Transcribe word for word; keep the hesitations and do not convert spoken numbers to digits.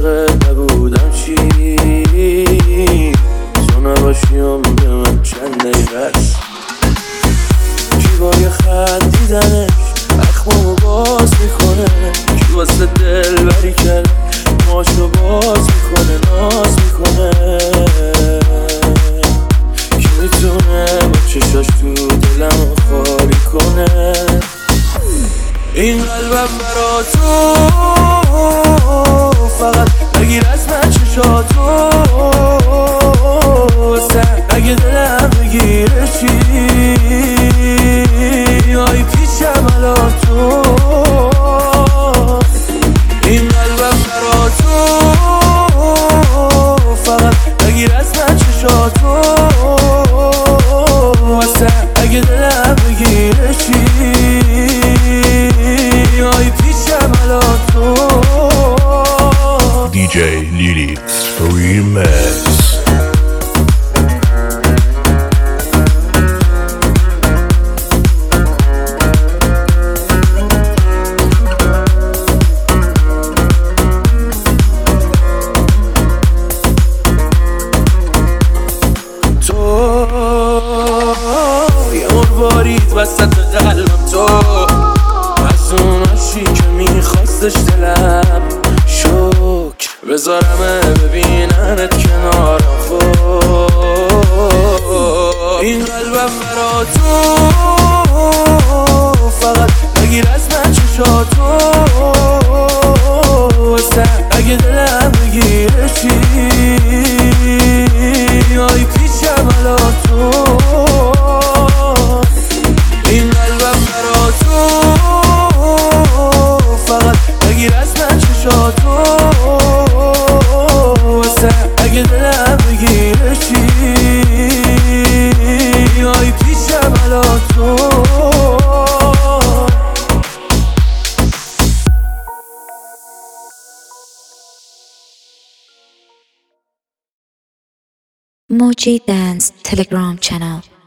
عاشقت نبودم چی تو نباشیم به من چند دقیقه است جیبای خندیدنش اخمامو باز میکنه کی واسه دل بری کرده ماشو باز میکنه ناز میکنه کی میتونه با چشاش تو دلمو خالی کنه این قلبم برا تو فقط بگیر از من چشاتو اگه دلم بگیره چی آی پیشم الان تو این قلبم برا تو فقط بگیر از من چشاتو اگه دلم بگیره چی آی پیشم الان تو دی جی لیریکس ریمیکس. بارید وسط قلبم تو از اون عشقی که میخواستش دلم شک بذارمه ببیننت کنارم خود این قلبم برا تو فقط بگیر از من چشاتو اگه دلم بگیره چی آی پیشم الان تو این قلبم برا تو فقط بگیر از من چشاتو اگه دلم بگیره چی آی پیشم الان تو Moji Dance Telegram channel.